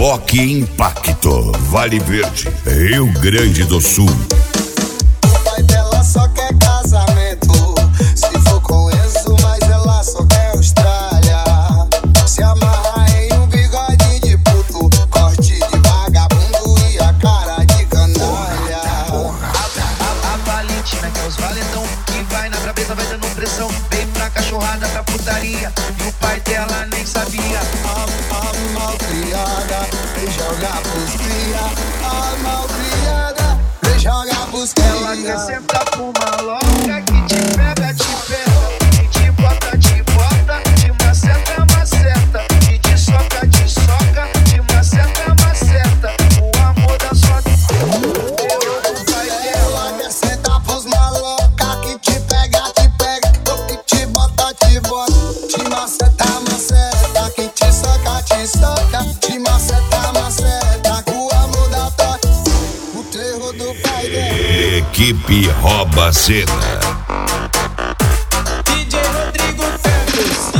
Reboque Impacto, Vale Verde, Rio Grande do Sul. O pai dela só quer casamento, se for com isso, mas ela só quer Austrália. Se amarra em um bigode de puto, corte de vagabundo e a cara de canalha. A Valentina quer os valentão, que vai na cabeça, vai dando pressão. Vem pra cachorrada, pra putaria, e o pai dela nem sabia. A malcriada, vem jogar pros cria. A malcriada, vem jogar pros cria. Ela quer sentar com uma louca que te pega, e te bota, te maceta, maceta, e te soca, te maceta, maceta. O amor da sua Ela quer sentar pros maloca que te pega, que te bota, te maceta, maceta, que te soca, te maceta, maceta, com o amor da toque, o terror do pai dela. Equipe Rouba Cena. DJ Rodrigo Ferros.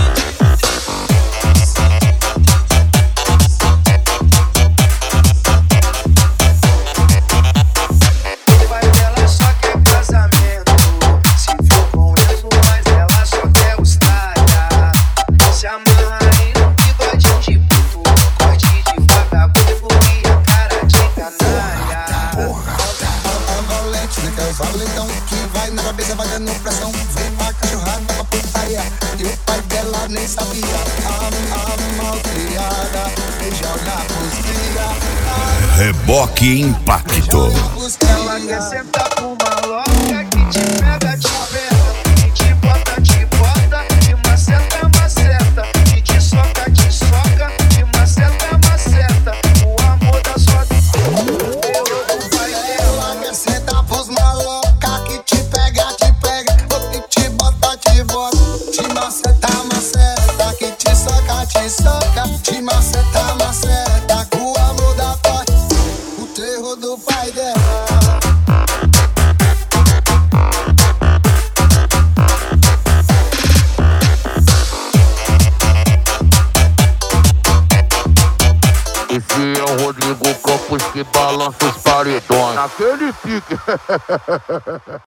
O pai dela só quer casamento, se for com isso, mas ela só quer Austrália. Se amarra em um bigodinho de puto, corte de vagabundo e a cara de canalha. A Valentina quer os valentão, que vai na cabeça, vai dando pressão. Vem pra cachorrada, pra putaria, e o pai dela nem sabia. A malcriada, vem jogar pros cria. Reboque Impacto. Ela quer sentar com uma louca que te pega, e te bota, te maceta, maceta, e te soca, te maceta, maceta. O amor da sua Ela quer sentar pros maloca que te pega, que te bota, te maceta, maceta, que te soca, te maceta, maceta, com o amor da toque, o terror do pai dela. Esse é o Rodrigo Campos que balança os paredões. Naquele pique.